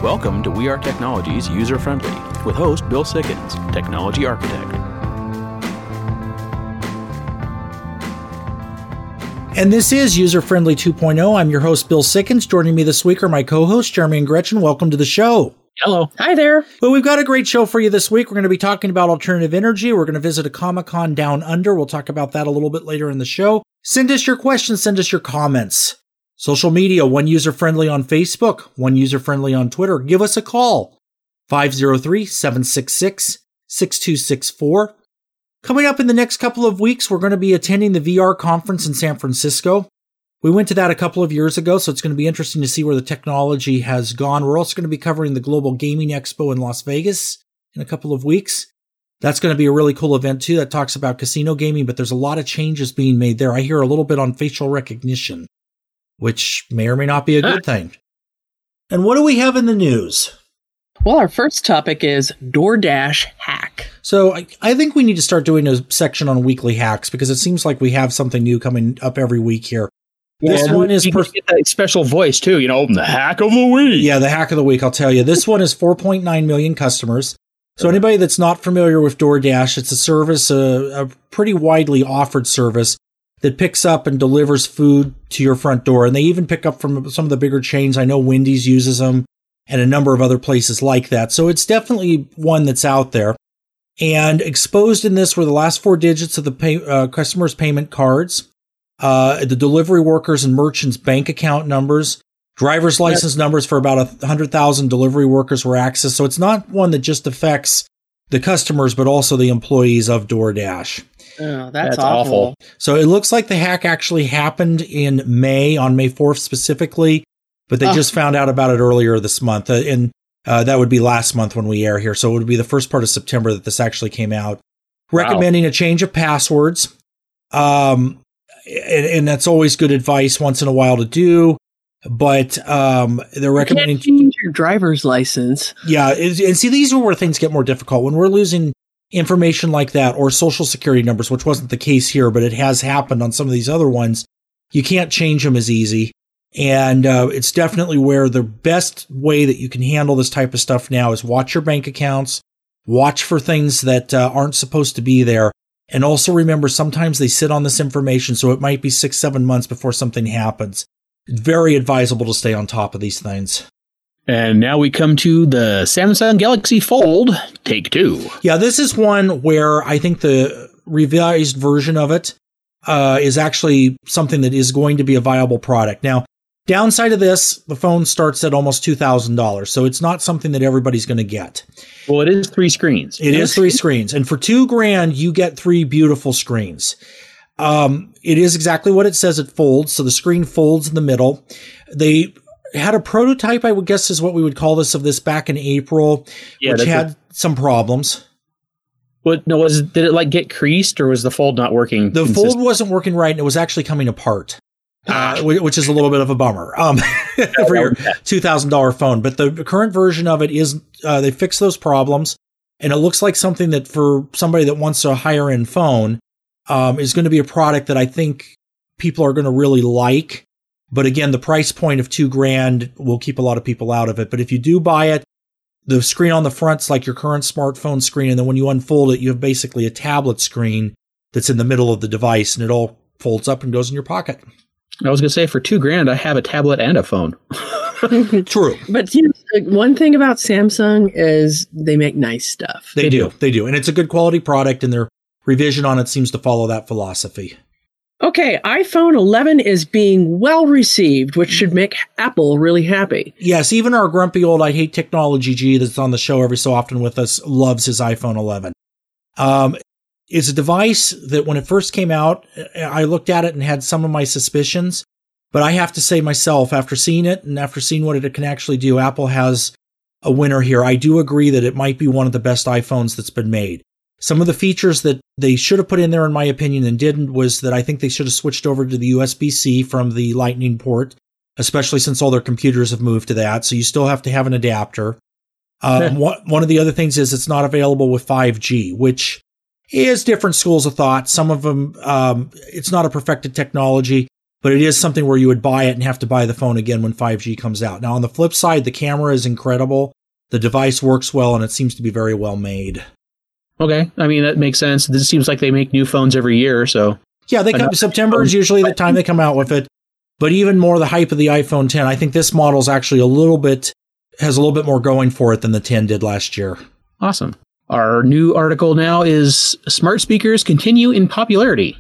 Welcome to We Are Technologies User Friendly with host Bill Sickens, Technology Architect. And this is User Friendly 2.0. I'm your host, Bill Sickens. Joining me this week are my co-hosts, Jeremy and Gretchen. Welcome to the show. Hello. Hi there. Well, we've got a great show for you this week. We're going to be talking about alternative energy. We're going to visit a Comic-Con down under. We'll talk about that a little bit later in the show. Send us your questions. Send us your comments. Social media, One User Friendly on Facebook, One User Friendly on Twitter. Give us a call, 503-766-6264. Coming up in the next couple of weeks, we're going to be attending the VR conference in San Francisco. We went to that a couple of years ago, so it's going to be interesting to see where the technology has gone. We're also going to be covering the Global Gaming Expo in Las Vegas in a couple of weeks. That's going to be a really cool event, too, that talks about casino gaming, but there's a lot of changes being made there. I hear a little bit on facial recognition, which may or may not be a good thing. And what do we have in the news? Well, our first topic is DoorDash hack. So I think we need to start doing a section on weekly hacks because it seems like we have something new coming up every week here. This one is get that special voice too, the hack of the week. Yeah, the hack of the week, I'll tell you. This one is 4.9 million customers. So anybody that's not familiar with DoorDash, it's a service, a pretty widely offered service that picks up and delivers food to your front door. And they even pick up from some of the bigger chains. I know Wendy's uses them and a number of other places like that. So it's definitely one that's out there. And exposed in this were the last four digits of the customer's payment cards, the delivery workers and merchants' bank account numbers, driver's license numbers for about 100,000 delivery workers were accessed. So it's not one that just affects the customers, but also the employees of DoorDash. Oh, that's awful. So it looks like the hack actually happened in May, on May 4th specifically, but they just found out about it earlier this month. And that would be last month when we air here. So it would be the first part of September that this actually came out. Recommending a change of passwords. And that's always good advice once in a while to do. But they're recommending... You can't change your driver's license. Yeah. And see, these are where things get more difficult. When we're losing information like that or social security numbers, which wasn't the case here, but it has happened on some of these other ones, you can't change them as easy. And it's definitely where the best way that you can handle this type of stuff now is watch your bank accounts, watch for things that aren't supposed to be there. And also remember, sometimes they sit on this information, so it might be 6-7 months before something happens. It's very advisable to stay on top of these things. And now we come to the Samsung Galaxy Fold Take 2. Yeah, this is one where I think the revised version of it is actually something that is going to be a viable product. Now, downside of this, the phone starts at almost $2,000, so it's not something that everybody's going to get. Well, it is 3 screens. It is 3 screens, and for $2,000, you get 3 beautiful screens. It is exactly what it says. It folds, so the screen folds in the middle. They had a prototype, I would guess is what we would call this, of this back in April, which had some problems. What? No, did it get creased, or was the fold not working? The fold wasn't working right, and it was actually coming apart. Which is a little bit of a bummer for your $2,000 phone. But the current version of it is, they fixed those problems. And it looks like something that for somebody that wants a higher end phone is going to be a product that I think people are going to really like. But again, the price point of $2,000 will keep a lot of people out of it. But if you do buy it, the screen on the front's like your current smartphone screen. And then when you unfold it, you have basically a tablet screen that's in the middle of the device, and it all folds up and goes in your pocket. I was going to say, for $2,000, I have a tablet and a phone. True. But one thing about Samsung is they make nice stuff. They do. And it's a good quality product, and their revision on it seems to follow that philosophy. Okay, iPhone 11 is being well received, which should make Apple really happy. Yes, even our grumpy old I Hate Technology G that's on the show every so often with us loves his iPhone 11. It's a device that when it first came out, I looked at it and had some of my suspicions. But I have to say myself, after seeing it and after seeing what it can actually do, Apple has a winner here. I do agree that it might be one of the best iPhones that's been made. Some of the features that they should have put in there, in my opinion, and didn't, was that I think they should have switched over to the USB-C from the Lightning port, especially since all their computers have moved to that. So you still have to have an adapter. One of the other things is it's not available with 5G, which is different schools of thought. Some of them, it's not a perfected technology. but it is something where you would buy it and have to buy the phone again when 5G comes out. Now, on the flip side, the camera is incredible. The device works well, and it seems to be very well made. Okay. I mean, that makes sense. This seems like they make new phones every year, so. Yeah, September is usually the time they come out with it. But even more the hype of the iPhone 10, I think this model is actually has a little bit more going for it than the 10 did last year. Awesome. Our new article now is smart speakers continue in popularity.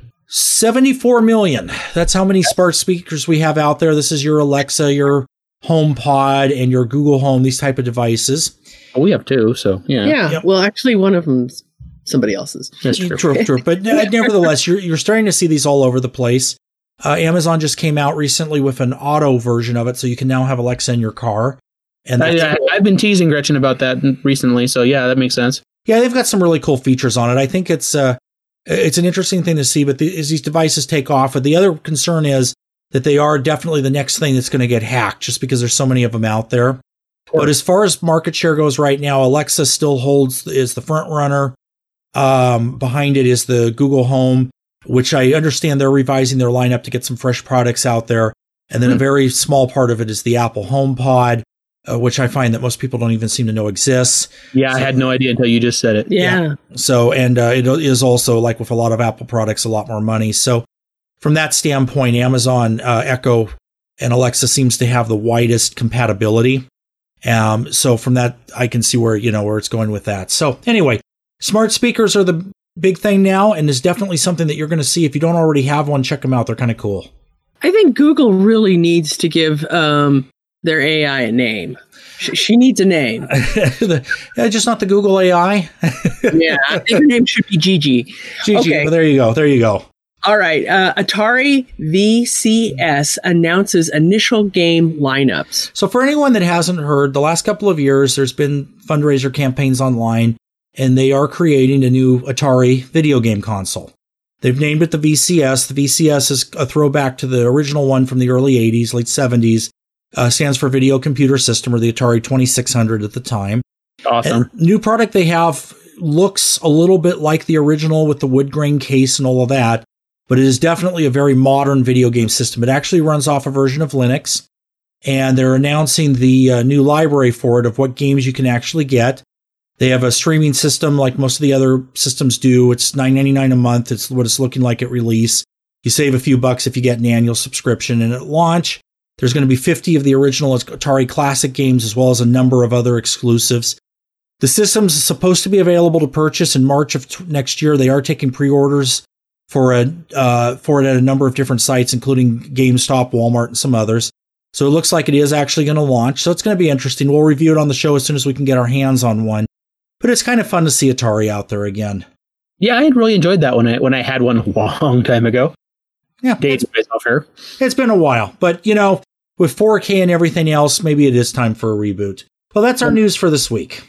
74 million. That's how many smart speakers we have out there. This is your Alexa, your HomePod, and your Google Home, these type of devices. Well, we have two, so yeah. Yeah. Yep. Well, actually, one of them's somebody else's. That's true. True. But nevertheless, you're starting to see these all over the place. Amazon just came out recently with an auto version of it, so you can now have Alexa in your car. And I've been teasing Gretchen about that recently, so yeah, that makes sense. Yeah, they've got some really cool features on it. I think it's an interesting thing to see, but as these devices take off, but the other concern is that they are definitely the next thing that's going to get hacked just because there's so many of them out there. But as far as market share goes right now, Alexa still is the front runner. Behind it is the Google Home, which I understand they're revising their lineup to get some fresh products out there. And then a very small part of it is the Apple HomePod, which I find that most people don't even seem to know exists. Yeah, I had no idea until you just said it. Yeah. So, and it is also, like with a lot of Apple products, a lot more money. So from that standpoint, Amazon Echo and Alexa seems to have the widest compatibility. So from that, I can see where it's going with that. So anyway, smart speakers are the big thing now, and is definitely something that you're going to see. If you don't already have one, check them out. They're kind of cool. I think Google really needs to give their AI a name. She needs a name. Just not the Google AI. Yeah, I think her name should be Gigi. Gigi, okay. Well, there you go. All right. Atari VCS announces initial game lineups. So for anyone that hasn't heard, the last couple of years, there's been fundraiser campaigns online, and they are creating a new Atari video game console. They've named it the VCS. The VCS is a throwback to the original one from the early 80s, late 70s. Stands for Video Computer System, or the Atari 2600 at the time. Awesome. And new product they have looks a little bit like the original with the wood grain case and all of that, but it is definitely a very modern video game system. It actually runs off a version of Linux, and they're announcing the new library for it of what games you can actually get. They have a streaming system like most of the other systems do. It's $9.99 a month. It's what it's looking like at release. You save a few bucks if you get an annual subscription. And at launch, there's going to be 50 of the original Atari Classic games, as well as a number of other exclusives. The system's supposed to be available to purchase in March of next year. They are taking pre-orders for it at a number of different sites, including GameStop, Walmart, and some others. So it looks like it is actually going to launch. So it's going to be interesting. We'll review it on the show as soon as we can get our hands on one. But it's kind of fun to see Atari out there again. Yeah, I had really enjoyed that when I had one a long time ago. Yeah, dates myself here. It's been a while, but with 4K and everything else, maybe it is time for a reboot. Well, that's our news for this week.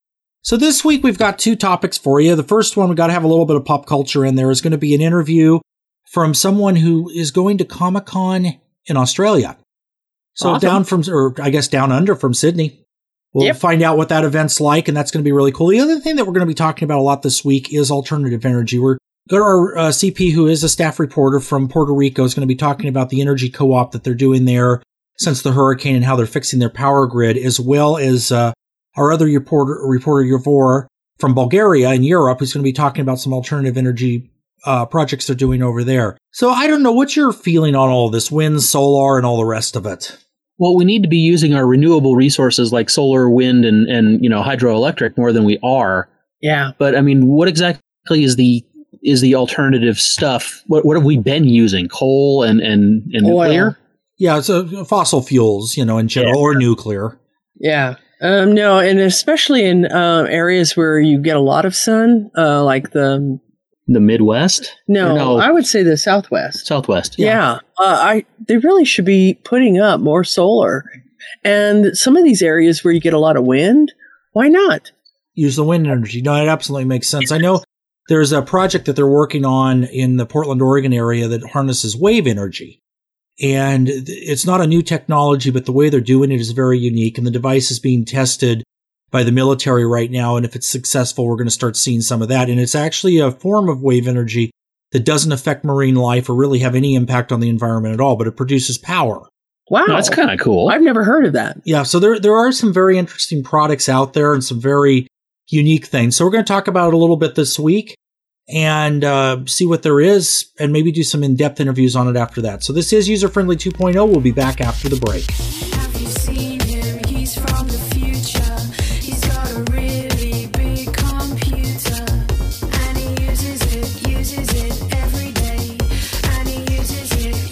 So this week we've got two topics for you. The first one, we got to have a little bit of pop culture in there, is going to be an interview from someone who is going to Comic-Con in Australia. So awesome. down under from Sydney. We'll find out what that event's like, and that's going to be really cool. The other thing that we're going to be talking about a lot this week is alternative energy. We're got our CP, who is a staff reporter from Puerto Rico, is going to be talking about the energy co-op that they're doing there since the hurricane and how they're fixing their power grid, as well as our other reporter Yavor from Bulgaria in Europe, who's going to be talking about some alternative energy projects they're doing over there. So I don't know, what's your feeling on all of this, wind, solar, and all the rest of it? Well, we need to be using our renewable resources like solar, wind, and hydroelectric more than we are. Yeah. But I mean, what exactly is the alternative stuff? What have we been using? Coal and nuclear? Yeah, so fossil fuels, in general, or nuclear. Yeah. No, and especially in areas where you get a lot of sun, like the Midwest? No, I would say the Southwest. Southwest. Yeah. They really should be putting up more solar. And some of these areas where you get a lot of wind, why not? Use the wind energy. No, it absolutely makes sense. I know there's a project that they're working on in the Portland, Oregon area that harnesses wave energy. And it's not a new technology, but the way they're doing it is very unique. And the device is being tested by the military right now. And if it's successful, we're going to start seeing some of that. And it's actually a form of wave energy that doesn't affect marine life or really have any impact on the environment at all, but it produces power. Wow. That's kind of cool. I've never heard of that. Yeah, so there are some very interesting products out there and some very unique things. So we're going to talk about it a little bit this week and see what there is and maybe do some in-depth interviews on it after that. So this is User Friendly 2.0. We'll be back after the break. Have you seen him? He's from the future. He's got a really big computer. And he uses it every day. And he uses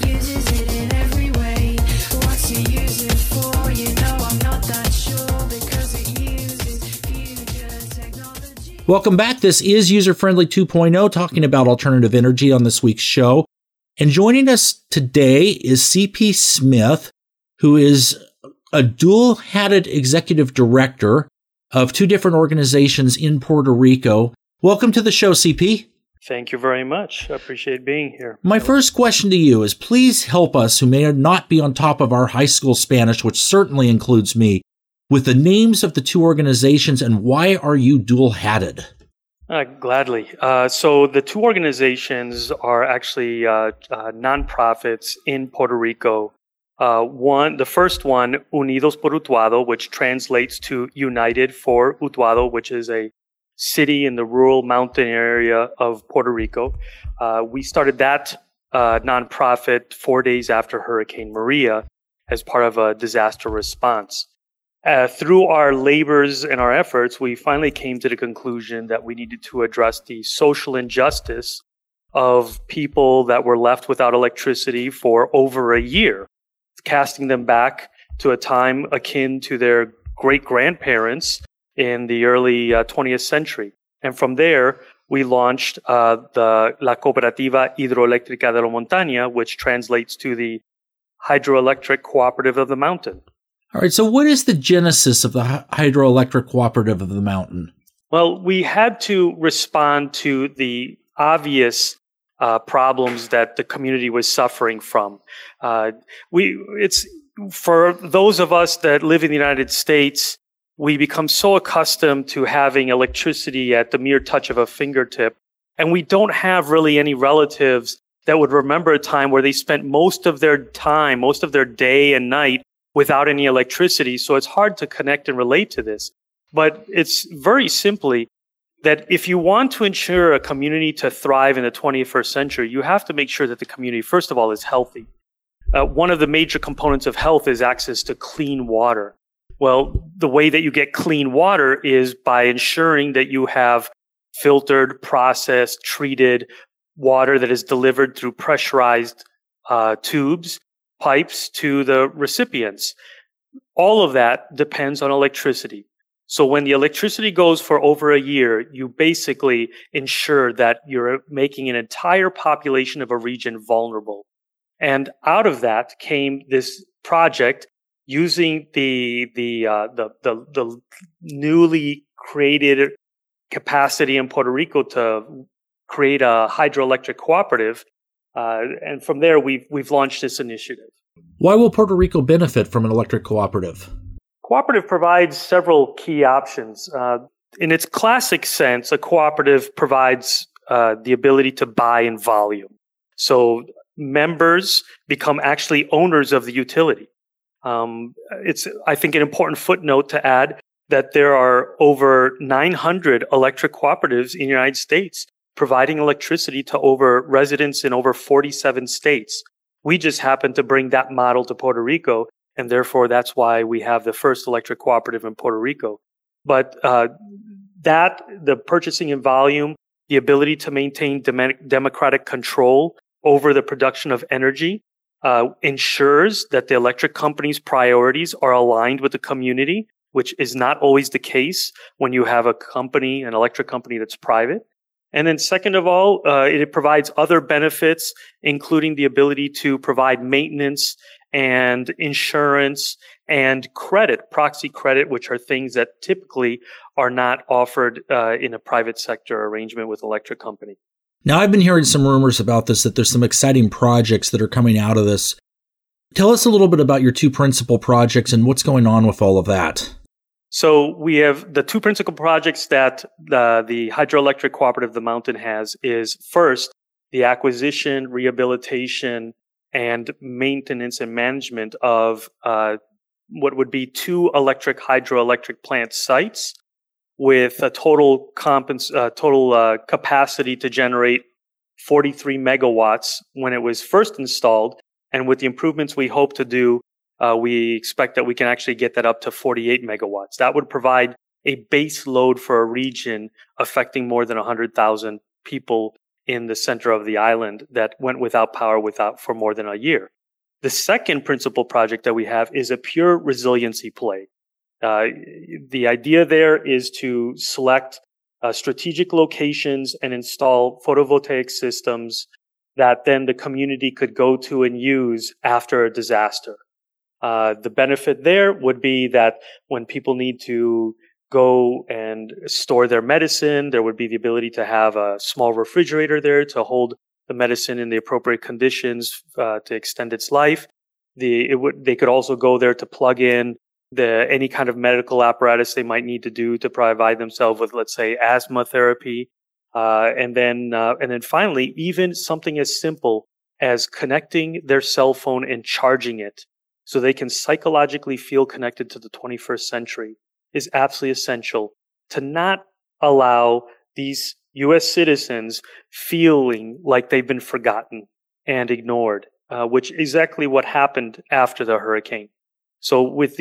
it in every way. What's he use it for? You know I'm not that sure because it uses future technology. Welcome back. This is User Friendly 2.0, talking about alternative energy on this week's show. And joining us today is CP Smith, who is a dual-hatted executive director of two different organizations in Puerto Rico. Welcome to the show, CP. Thank you very much. I appreciate being here. My first question to you is, please help us who may not be on top of our high school Spanish, which certainly includes me, with the names of the two organizations and why are you dual-hatted? Gladly. So the two organizations are actually nonprofits in Puerto Rico. The first one, Unidos por Utuado, which translates to United for Utuado, which is a city in the rural mountain area of Puerto Rico. We started that nonprofit 4 days after Hurricane Maria as part of a disaster response. Through our labors and our efforts, we finally came to the conclusion that we needed to address the social injustice of people that were left without electricity for over a year, casting them back to a time akin to their great-grandparents in the early 20th century. And from there, we launched the La Cooperativa Hidroeléctrica de la Montaña, which translates to the Hydroelectric Cooperative of the Mountain. All right, so what is the genesis of the Hydroelectric Cooperative of the Mountain? Well, we had to respond to the obvious problems that the community was suffering from. It's for those of us that live in the United States, we become so accustomed to having electricity at the mere touch of a fingertip, and we don't have really any relatives that would remember a time where they spent most of their time, most of their day and night without any electricity. So it's hard to connect and relate to this. But it's very simply that if you want to ensure a community to thrive in the 21st century, you have to make sure that the community, first of all, is healthy. One of the major components of health is access to clean water. Well, the way that you get clean water is by ensuring that you have filtered, processed, treated water that is delivered through pressurized tubes, pipes to the recipients. All of that depends on electricity. So when the electricity goes for over a year, you basically ensure that you're making an entire population of a region vulnerable. And out of that came this project using the newly created capacity in Puerto Rico to create a hydroelectric cooperative. And from there, we've launched this initiative. Why will Puerto Rico benefit from an electric cooperative? Cooperative provides several key options. In its classic sense, a cooperative provides the ability to buy in volume. So members become actually owners of the utility. It's, I think, an important footnote to add that there are over 900 electric cooperatives in the United States providing electricity to over residents in over 47 states. We just happen to bring that model to Puerto Rico, and therefore that's why we have the first electric cooperative in Puerto Rico. But the purchasing in volume, the ability to maintain democratic control over the production of energy, ensures that the electric company's priorities are aligned with the community, which is not always the case when you have a company, an electric company that's private. And then second of all, it provides other benefits, including the ability to provide maintenance and insurance and credit, proxy credit, which are things that typically are not offered in a private sector arrangement with electric company. Now, I've been hearing some rumors about this, that there's some exciting projects that are coming out of this. Tell us a little bit about your two principal projects and what's going on with all of that. So we have the two principal projects that the Hydroelectric Cooperative of the Mountain has is first, the acquisition, rehabilitation, and maintenance and management of what would be 2 hydroelectric plant sites with a total capacity to generate 43 megawatts when it was first installed. And with the improvements we hope to do, we expect that we can actually get that up to 48 megawatts. That would provide a base load for a region affecting more than 100,000 people in the center of the island that went without power for more than a year. The second principal project that we have is a pure resiliency play. The idea there is to select strategic locations and install photovoltaic systems that then the community could go to and use after a disaster. The benefit there would be that when people need to go and store their medicine, there would be the ability to have a small refrigerator there to hold the medicine in the appropriate conditions to extend its life. They could also go there to plug in any kind of medical apparatus they might need to do to provide themselves with, let's say, asthma therapy, and then finally, even something as simple as connecting their cell phone and charging it so they can psychologically feel connected to the 21st century is absolutely essential to not allow these U.S. citizens feeling like they've been forgotten and ignored, which is exactly what happened after the hurricane. So with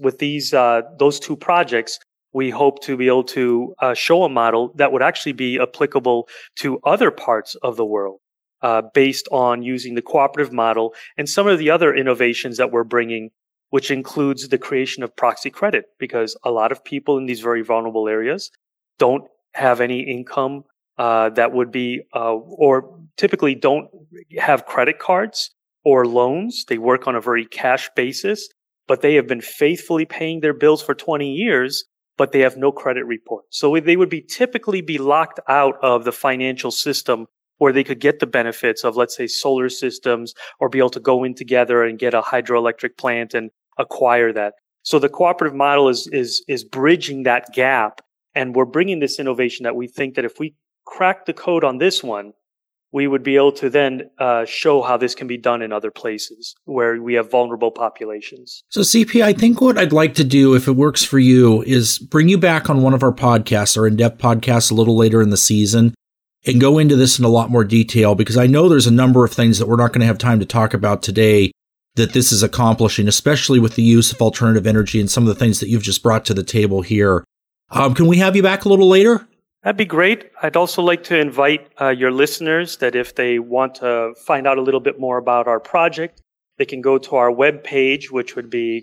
those 2 projects, we hope to be able to show a model that would actually be applicable to other parts of the world, based on using the cooperative model and some of the other innovations that we're bringing, which includes the creation of proxy credit, because a lot of people in these very vulnerable areas don't have any income that would be, or typically don't have credit cards or loans. They work on a very cash basis, but they have been faithfully paying their bills for 20 years, but they have no credit report. So they would typically be locked out of the financial system where they could get the benefits of, let's say, solar systems, or be able to go in together and get a hydroelectric plant and acquire that. So the cooperative model is bridging that gap, and we're bringing this innovation that we think that if we crack the code on this one, we would be able to then show how this can be done in other places where we have vulnerable populations. So CP, I think what I'd like to do, if it works for you, is bring you back on one of our podcasts, our in-depth podcasts, a little later in the season, and go into this in a lot more detail, because I know there's a number of things that we're not going to have time to talk about today that this is accomplishing, especially with the use of alternative energy and some of the things that you've just brought to the table here. Can we have you back a little later? That'd be great. I'd also like to invite your listeners that if they want to find out a little bit more about our project, they can go to our webpage, which would be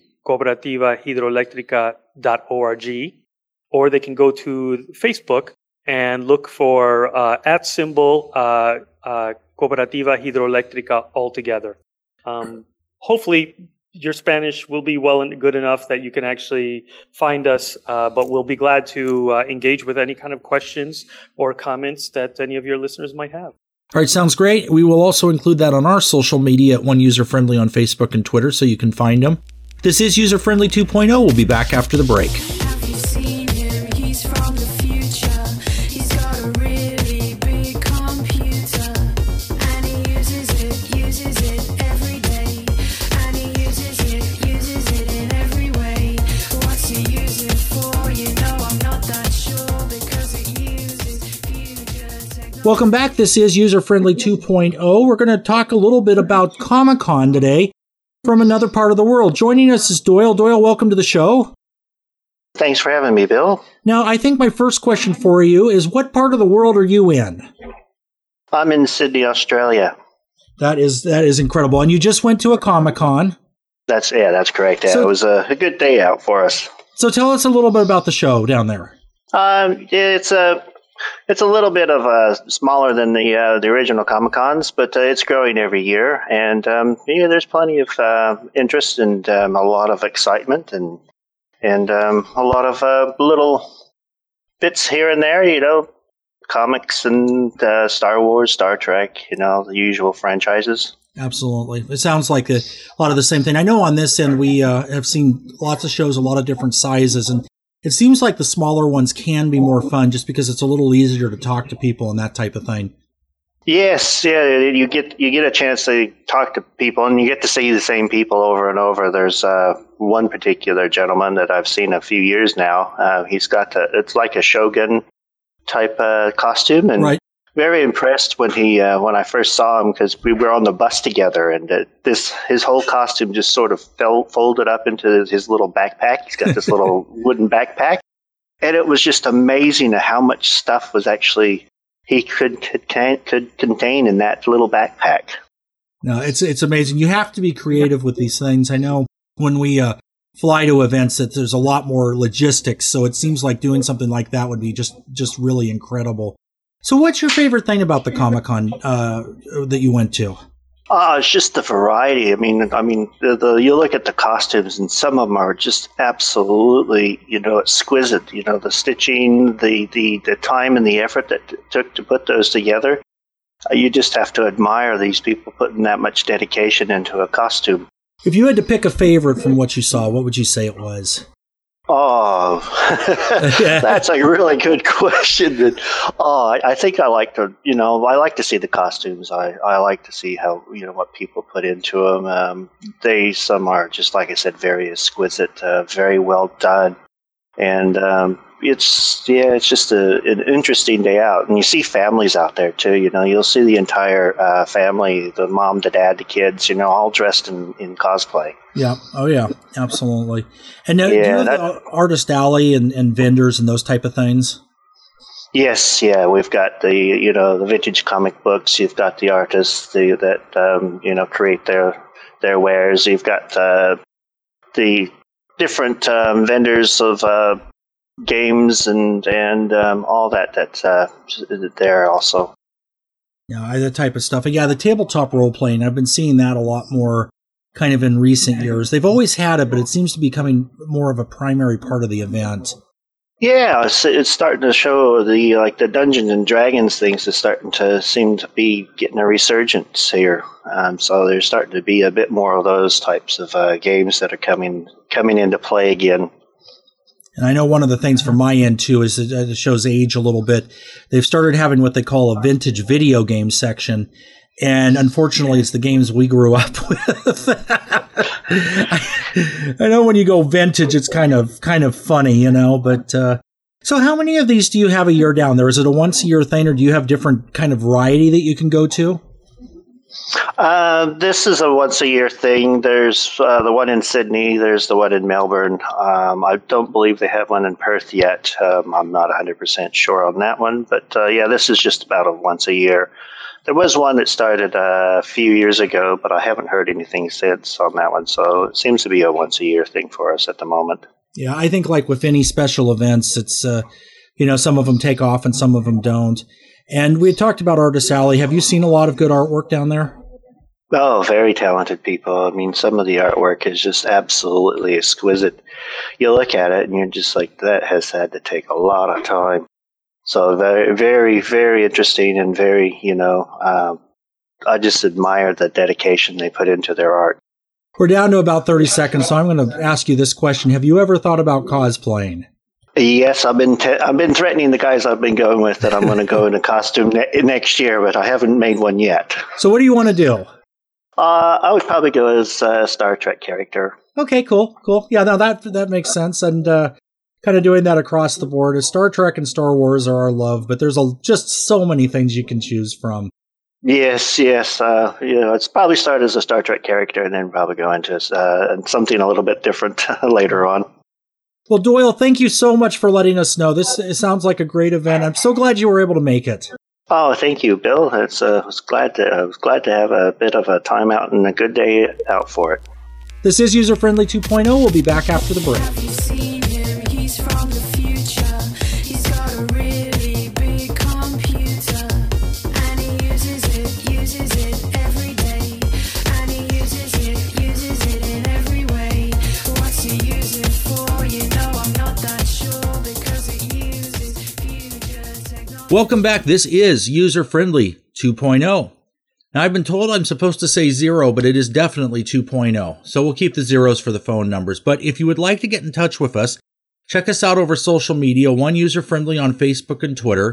cooperativahidroelectrica.org, or they can go to Facebook and look for @ Cooperativa Hidroeléctrica altogether. Hopefully, your Spanish will be well and good enough that you can actually find us, but we'll be glad to engage with any kind of questions or comments that any of your listeners might have. All right, sounds great. We will also include that on our social media at One User Friendly on Facebook and Twitter, so you can find them. This is User Friendly 2.0. We'll be back after the break. Have you seen him? He's from the future. He's got a really big computer, and he uses it every day. And he uses it in every way. What's he use it for? You know I'm not that sure, because it uses future technology. Welcome back. This is User Friendly 2.0. We're going to talk a little bit about Comic-Con today from another part of the world. Joining us is Doyle. Doyle, welcome to the show. Thanks for having me, Bill. Now, I think my first question for you is, what part of the world are you in? I'm in Sydney, Australia. That is incredible. And you just went to a Comic-Con. That's correct. Yeah, So- it was a good day out for us. So tell us a little bit about the show down there. It's a little bit of smaller than the original Comic-Cons, but it's growing every year, and there's plenty of interest and a lot of excitement and a lot of little bits here and there. Comics and Star Wars, Star Trek. The usual franchises. Absolutely. It sounds like a lot of the same thing. I know on this end we have seen lots of shows, a lot of different sizes, and it seems like the smaller ones can be more fun just because it's a little easier to talk to people and that type of thing. Yes, yeah, you get a chance to talk to people, and you get to see the same people over and over. There's one particular gentleman that I've seen a few years now. He's got it's like a Shogun type costume, and Right. very impressed when I first saw him, because we were on the bus together, and his whole costume just sort of folded up into his little backpack. He's got this little wooden backpack, and it was just amazing how much stuff was actually he could contain in that little backpack. No, it's amazing. You have to be creative with these things. I know when we fly to events that there's a lot more logistics, so it seems like doing something like that would be just really incredible. So what's your favorite thing about the Comic-Con that you went to? It's just the variety. I mean, you look at the costumes, and some of them are just absolutely, exquisite. The stitching, the time and the effort that it took to put those together. You just have to admire these people putting that much dedication into a costume. If you had to pick a favorite from what you saw, what would you say it was? Oh, that's a really good question. I think I like to see the costumes. I like to see how, what people put into them. Some are just, like I said, very exquisite, very well done. And, it's just an interesting day out. And you see families out there too, you'll see the entire, family, the mom, the dad, the kids, all dressed in cosplay. Yeah. Oh, yeah. Absolutely. And now, do you have the artist alley and vendors and those type of things? Yes. Yeah. We've got the vintage comic books. You've got the artists that create their wares. You've got the different vendors of games and all that's there also. Yeah, that type of stuff. Yeah, the tabletop role playing. I've been seeing that a lot more kind of in recent years. They've always had it, but it seems to be becoming more of a primary part of the event. Yeah, it's starting to show the Dungeons and Dragons things is starting to seem to be getting a resurgence here. So there's starting to be a bit more of those types of games that are coming into play again. And I know one of the things from my end, too, is it shows age a little bit. They've started having what they call a vintage video game section. And unfortunately, it's the games we grew up with. I know when you go vintage, it's kind of funny, but so how many of these do you have a year down there? Is it a once-a-year thing, or do you have different kind of variety that you can go to? This is a once-a-year thing. There's the one in Sydney. There's the one in Melbourne. I don't believe they have one in Perth yet. I'm not 100% sure on that one. But this is just about a once-a-year. There was one that started a few years ago, but I haven't heard anything since on that one. So it seems to be a once-a-year thing for us at the moment. Yeah, I think like with any special events, it's, some of them take off and some of them don't. And we had talked about Artist Alley. Have you seen a lot of good artwork down there? Oh, very talented people. I mean, some of the artwork is just absolutely exquisite. You look at it and you're just like, that has had to take a lot of time. So very, very, very interesting and very, I just admire the dedication they put into their art. We're down to about 30 seconds, so I'm going to ask you this question. Have you ever thought about cosplaying? Yes, I've been threatening the guys I've been going with that I'm going to go in a costume next year, but I haven't made one yet. So what do you want to do? I would probably go as a Star Trek character. Okay, cool. Yeah, now that makes sense, and kind of doing that across the board. Star Trek and Star Wars are our love, but there's just so many things you can choose from. Yes. It's probably start as a Star Trek character and then probably go into something a little bit different later on. Well, Doyle, thank you so much for letting us know. It sounds like a great event. I'm so glad you were able to make it. Oh, thank you, Bill. I was glad to have a bit of a time out and a good day out for it. This is User Friendly 2.0. We'll be back after the break. Have you seen him? He's from the future. He's got a really big computer, and he uses it every day. And he uses it in every way. What's he use it for? I'm not that sure, because it uses future technology. Welcome back. This is User Friendly 2.0. Now, I've been told I'm supposed to say 0, but it is definitely 2.0. So we'll keep the zeros for the phone numbers. But if you would like to get in touch with us, check us out over social media, One User Friendly on Facebook and Twitter.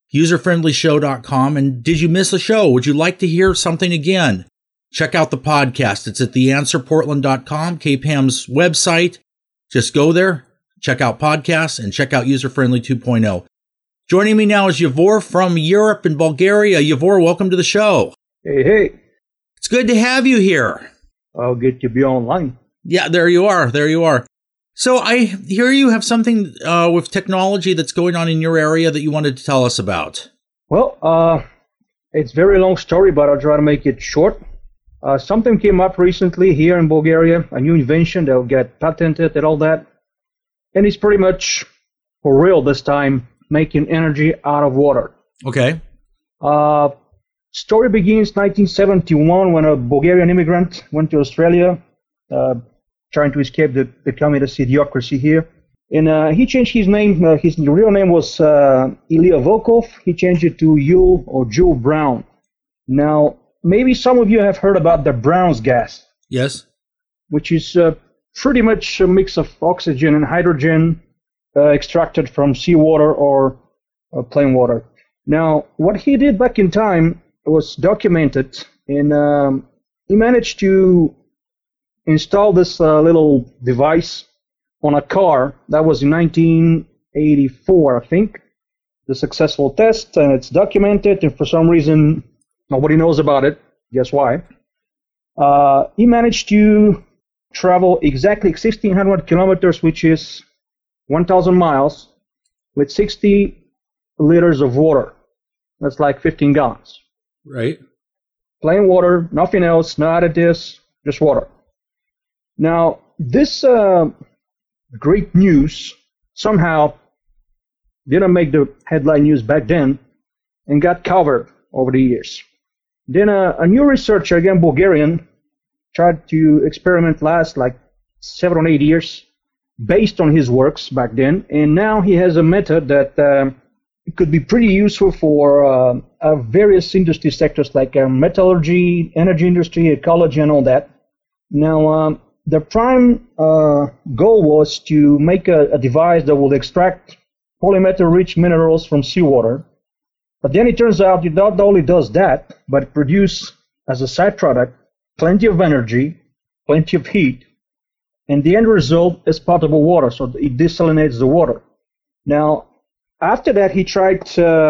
userfriendlyshow.com. And did you miss a show? Would you like to hear something again? Check out the podcast. It's at theanswerportland.com, KPAM's website. Just go there, check out podcasts, and check out User-Friendly 2.0. Joining me now is Yavor from Europe and Bulgaria. Yavor, welcome to the show. Hey. It's good to have you here. Oh, good to be online. Yeah, there you are. So I hear you have something with technology that's going on in your area that you wanted to tell us about. Well, it's a very long story, but I'll try to make it short. Something came up recently here in Bulgaria, a new invention that will get patented and all that. And it's pretty much for real this time, making energy out of water. Okay. Story begins 1971 when a Bulgarian immigrant went to Australia, trying to escape the communist idiocracy here. And he changed his name. His real name was Ilya Volkov. He changed it to Yule or Jules Brown. Now, maybe some of you have heard about the Brown's gas. Yes. Which is pretty much a mix of oxygen and hydrogen extracted from seawater or plain water. Now, what he did back in time was documented, and he managed to install this little device on a car. That was in 1984, I think. The successful test, and it's documented, and for some reason, nobody knows about it. Guess why? He managed to travel exactly 1,600 kilometers, which is 1,000 miles, with 60 liters of water. That's like 15 gallons. Right. Plain water, nothing else, no additives, just water. Now, this great news somehow didn't make the headline news back then and got covered over the years. Then a new researcher, again Bulgarian, tried to experiment last like 7 or 8 years based on his works back then, and now he has a method that it could be pretty useful for various industry sectors like metallurgy, energy industry, ecology, and all that. Now, the prime goal was to make a device that would extract polymetal-rich minerals from seawater. But then it turns out it not only does that, but produce as a side product plenty of energy, plenty of heat, and the end result is potable water, so it desalinates the water. Now, after that, he tried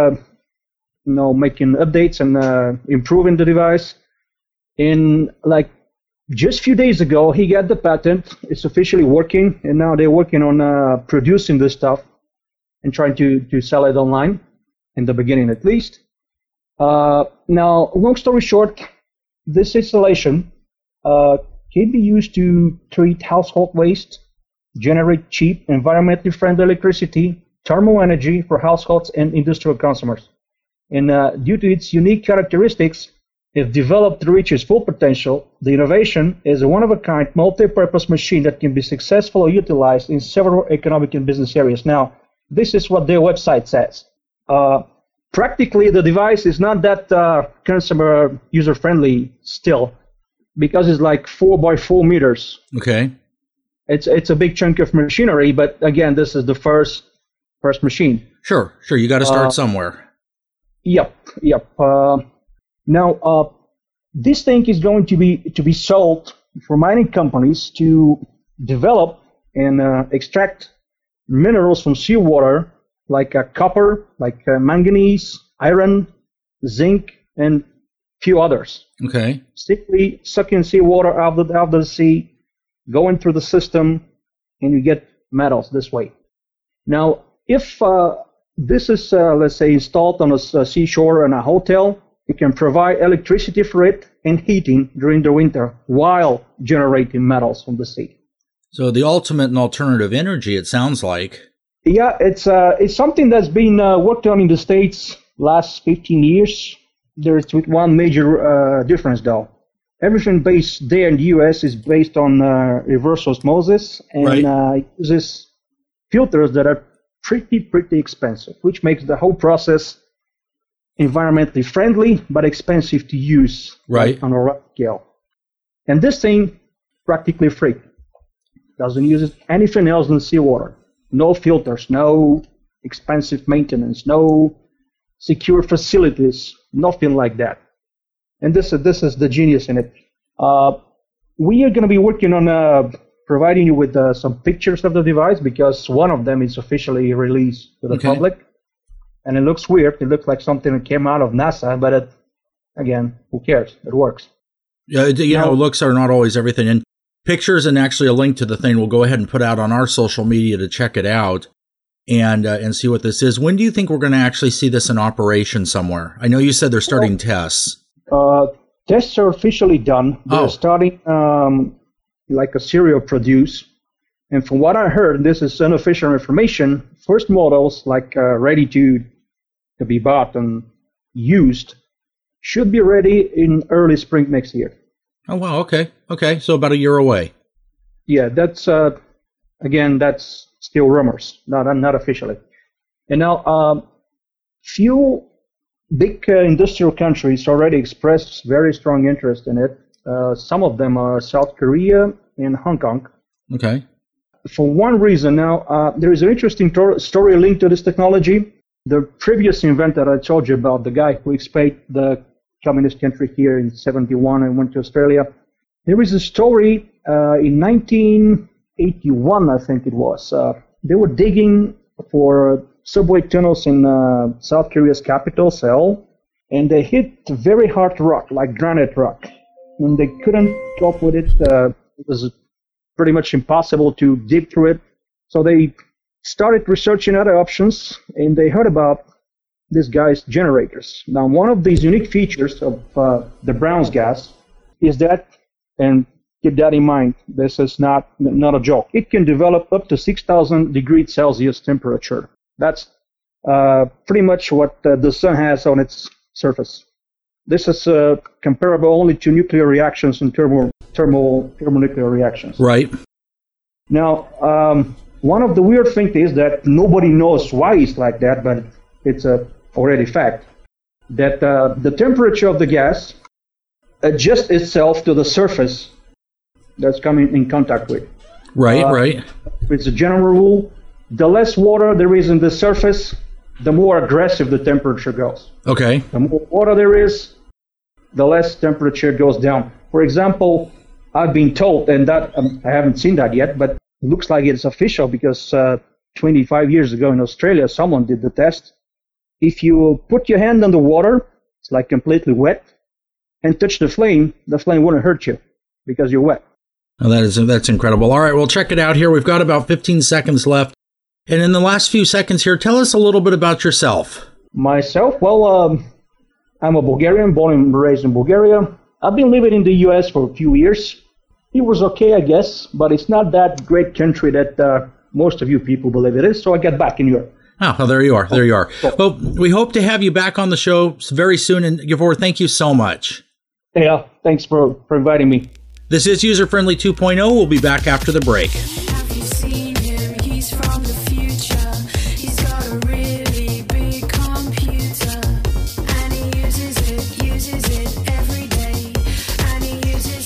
making updates and improving the device. In like just a few days ago, he got the patent. It's officially working, and now they're working on producing this stuff and trying to sell it online, in the beginning at least. Now, long story short, this installation can be used to treat household waste, generate cheap, environmentally friendly electricity, thermal energy for households and industrial consumers. And due to its unique characteristics, if developed to reach its full potential, the innovation is a one-of-a-kind multi-purpose machine that can be successfully utilized in several economic and business areas. Now, this is what their website says. Practically, the device is not that consumer user-friendly still, because it's like 4 by 4 meters. Okay. It's a big chunk of machinery, but again, this is the first machine. Sure. You got to start somewhere. Yep. Now, this thing is going to be sold for mining companies to develop and extract minerals from seawater, like copper, like manganese, iron, zinc, and few others. Okay. Simply sucking seawater out of the sea, going through the system, and you get metals this way. Now, if this is, let's say, installed on a seashore in a hotel, you can provide electricity for it and heating during the winter while generating metals from the sea. So the ultimate and alternative energy, it sounds like. Yeah, it's something that's been worked on in the States last 15 years. There's one major difference, though. Everything based there in the U.S. is based on reverse osmosis and uses filters that are pretty expensive, which makes the whole process environmentally friendly but expensive to use on a rough scale. And this thing, practically free. Doesn't use anything else than seawater. No filters, no expensive maintenance, no secure facilities, nothing like that. And this is the genius in it. We are going to be working on providing you with some pictures of the device, because one of them is officially released to the public. And it looks weird. It looks like something that came out of NASA, but again, who cares? It works. Yeah, looks are not always everything. And pictures and actually a link to the thing we'll go ahead and put out on our social media to check it out and see what this is. When do you think we're going to actually see this in operation somewhere? I know you said they're starting tests. Tests are officially done. They're starting like a serial produce. And from what I heard, this is unofficial information, first models, like ready to be bought and used, should be ready in early spring next year. Oh, wow. Okay. So about a year away. Yeah, that's, again, that's still rumors, not officially. And now, few big industrial countries already expressed very strong interest in it. Some of them are South Korea and Hong Kong. Okay. For one reason, now, there is an interesting story linked to this technology. The previous event that I told you about, the guy who escaped the communist country here in 1971 and went to Australia, there is a story in 1981, I think it was. They were digging for subway tunnels in South Korea's capital, Seoul, and they hit very hard rock, like granite rock. And they couldn't cope with it. It was pretty much impossible to dig through it. So they started researching other options, and they heard about this guy's generators. Now, one of these unique features of the Brown's gas is that, and keep that in mind, this is not a joke, it can develop up to 6,000 degrees Celsius temperature. That's pretty much what the sun has on its surface. This is comparable only to nuclear reactions and thermonuclear reactions. Right. Now, one of the weird things is that nobody knows why it's like that, but it's already fact, that the temperature of the gas adjusts itself to the surface that's coming in contact with. Right. It's a general rule. The less water there is in the surface, the more aggressive the temperature goes. Okay. The more water there is, the less temperature goes down. For example, I've been told, and that I haven't seen that yet, but it looks like it's official because 25 years ago in Australia, someone did the test. If you put your hand on the water, it's like completely wet, and touch the flame wouldn't hurt you because you're wet. Oh, that's incredible. All right, we'll check it out here. We've got about 15 seconds left. And in the last few seconds here, tell us a little bit about yourself. Myself? Well, I'm a Bulgarian, born and raised in Bulgaria. I've been living in the U.S. for a few years. It was okay, I guess, but it's not that great country that most of you people believe it is, so I got back in Europe. Oh, well, there you are. Well, we hope to have you back on the show very soon. And Gavor, thank you so much. Yeah, thanks for inviting me. This is User Friendly 2.0. We'll be back after the break. Have you seen him? He's from the future. He's got a really big computer, and he uses it every day. And he uses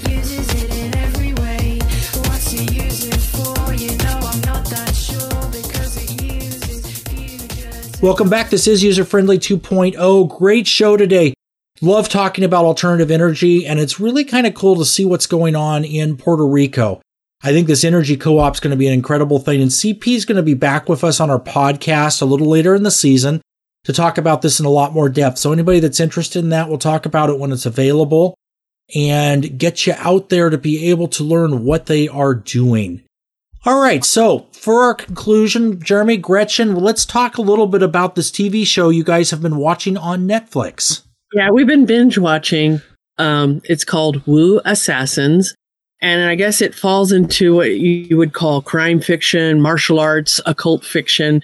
it in every way. What's he use it for? You know, I'm not that sure because it uses futures. Welcome back. This is User Friendly 2.0. Great show today. Love talking about alternative energy, and it's really kind of cool to see what's going on in Puerto Rico. I think this energy co-op is going to be an incredible thing, and CP is going to be back with us on our podcast a little later in the season to talk about this in a lot more depth. So anybody that's interested in that, we'll talk about it when it's available and get you out there to be able to learn what they are doing. All right, so for our conclusion, Jeremy, Gretchen, let's talk a little bit about this TV show you guys have been watching on Netflix. Yeah, we've been binge watching. It's called Wu Assassins. And I guess it falls into what you would call crime fiction, martial arts, occult fiction.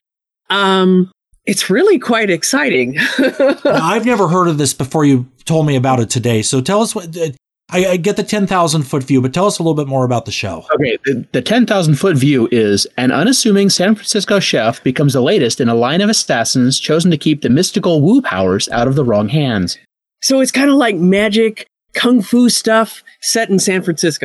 It's really quite exciting. I've never heard of this before you told me about it today. So tell us what... I get the 10,000 foot view, but tell us a little bit more about the show. Okay, the 10,000 foot view is an unassuming San Francisco chef becomes the latest in a line of assassins chosen to keep the mystical Wu powers out of the wrong hands. So it's kind of like magic, kung fu stuff set in San Francisco.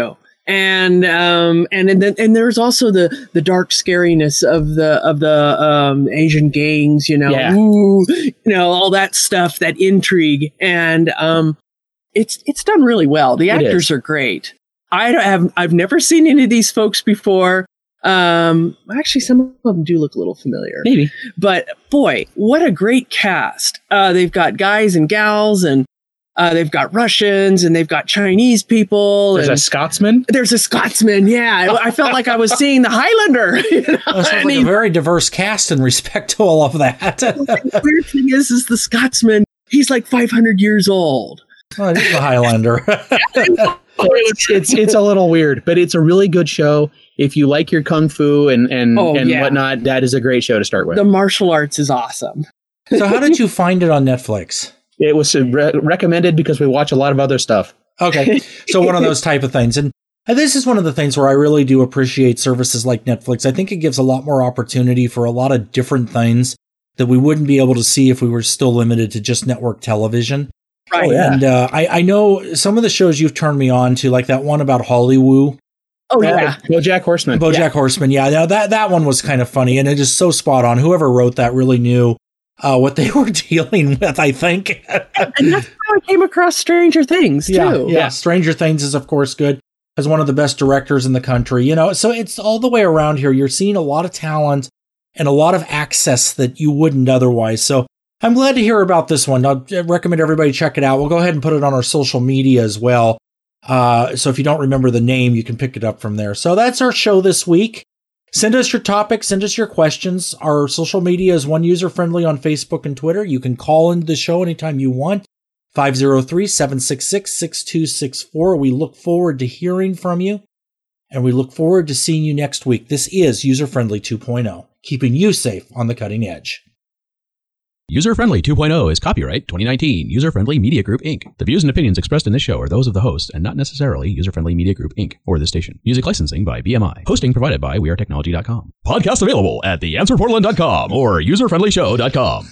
And then there's also the dark scariness of the Asian gangs, Yeah. ooh, all that stuff, that intrigue, and it's done really well. The actors are great. I've never seen any of these folks before. Actually, some of them do look a little familiar. Maybe. But boy, what a great cast. They've got guys and gals, and they've got Russians, and they've got Chinese people. There's and a Scotsman. There's a Scotsman. Yeah. I felt like I was seeing the Highlander. Sounds like a very diverse cast in respect to all of that. The weird thing is the Scotsman, he's like 500 years old. Oh, he's a Highlander. It's a little weird, but it's a really good show. If you like your kung fu and whatnot, that is a great show to start with. The martial arts is awesome. So how did you find it on Netflix? It was recommended because we watch a lot of other stuff. Okay. So one of those type of things. And this is one of the things where I really do appreciate services like Netflix. I think it gives a lot more opportunity for a lot of different things that we wouldn't be able to see if we were still limited to just network television. Right. Oh, yeah. And I know some of the shows you've turned me on to, like that one about Hollywood. Oh, yeah. BoJack Horseman. BoJack Horseman. Yeah. Now that one was kind of funny, and it is so spot on. Whoever wrote that really knew what they were dealing with, I think. And that's how I came across Stranger Things, too. Yeah. Stranger Things is, of course, good. As one of the best directors in the country, so it's all the way around here. You're seeing a lot of talent and a lot of access that you wouldn't otherwise. So I'm glad to hear about this one. I'll recommend everybody check it out. We'll go ahead and put it on our social media as well. So if you don't remember the name, you can pick it up from there. So that's our show this week. Send us your topics, send us your questions. Our social media is one user-friendly on Facebook and Twitter. You can call into the show anytime you want. 503-766-6264. We look forward to hearing from you, and we look forward to seeing you next week. This is User Friendly 2.0, keeping you safe on the cutting edge. User Friendly 2.0 is copyright 2019 User Friendly Media Group, Inc. The views and opinions expressed in this show are those of the host and not necessarily User Friendly Media Group, Inc. or the station. Music licensing by BMI. Hosting provided by WeAreTechnology.com. Podcast available at theanswerportland.com or userfriendlyshow.com.